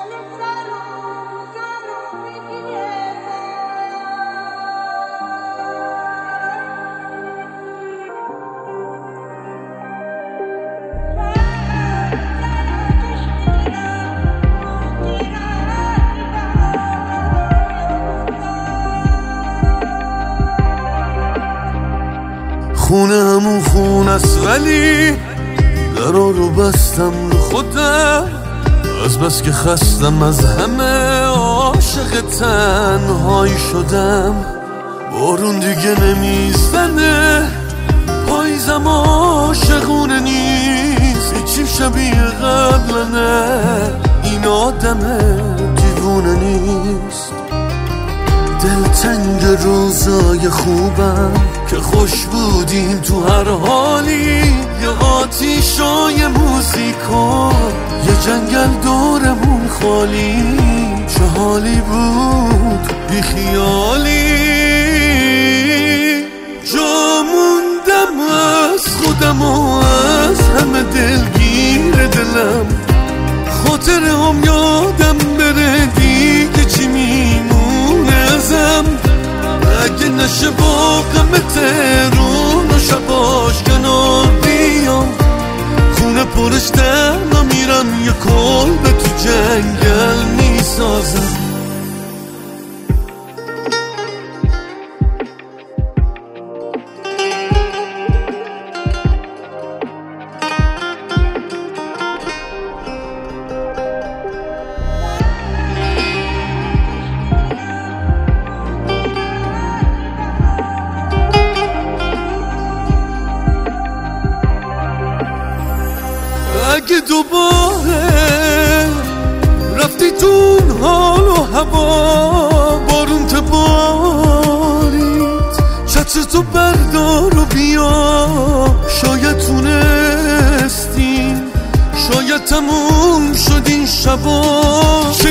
خونه همون خون است ولی درا رو بستم رو خودم، از بس که خستم از همه عاشق تنهایی شدم. بارون دیگه نمیزنه، پاییزم عاشقونه نیست، هیچی شبیه قبلنه، این آدم دیوونه نیست. دلتنگ روزای خوبم که خوش بودیم تو هر حالی، یه آتیشای موزیکا، یه جنگل دورمون خالی، چه حالی بود بی خیالی. جا موندم از خودم و از همه دلگیر دلم، خاطره هم یادم بره دیگه چی میمونه ازم. اگه نشه با غم تهرون و شباش کنار بیام، خونه پرش تنها میرم، یه کلبه تو جنگل میسازم. اگه دوباره رفتی تو اون حال و هوا، بارون تبارید، چتر تو بردار و بیا، شاید تونستیم، شاید تموم شد این شبا. چه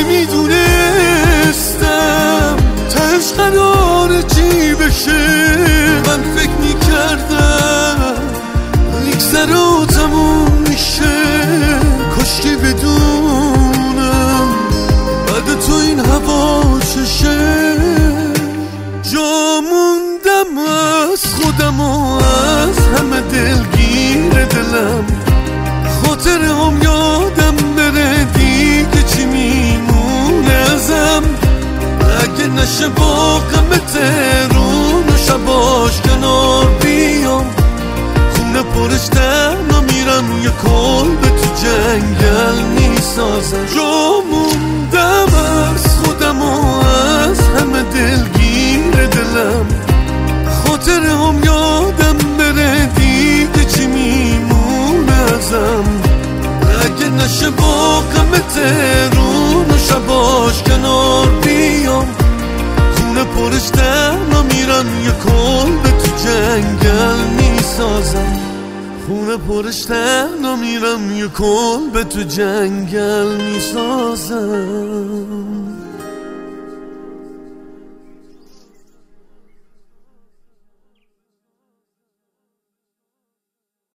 میدونستم تهش قراره چی بشه، من فکر میکردم میگذره و تموم میشه، کاشکی بدونم بعد تو این هوا چشه. جا موندم از خودم و از همه دلگیر دلم، خاطره هم یادم بره دیگه چی میمونه ازم. اگه نشه با غم تهرون و شباش کنار بیام، خونه پرش تنها میرم، یه کلبه تو جنگل میسازم. جا موندم از خودم و از همه دلگیر دلم، خاطره هم یادم بره دیگه چی میمونه ازم. اگه نشه با غم تهرون و شباش کنار بیام، خونه پرش تنها میرم، یه کلبه تو جنگل میسازم. خونه پرش تنها میرم، یه کلبه تو جنگل میسازم.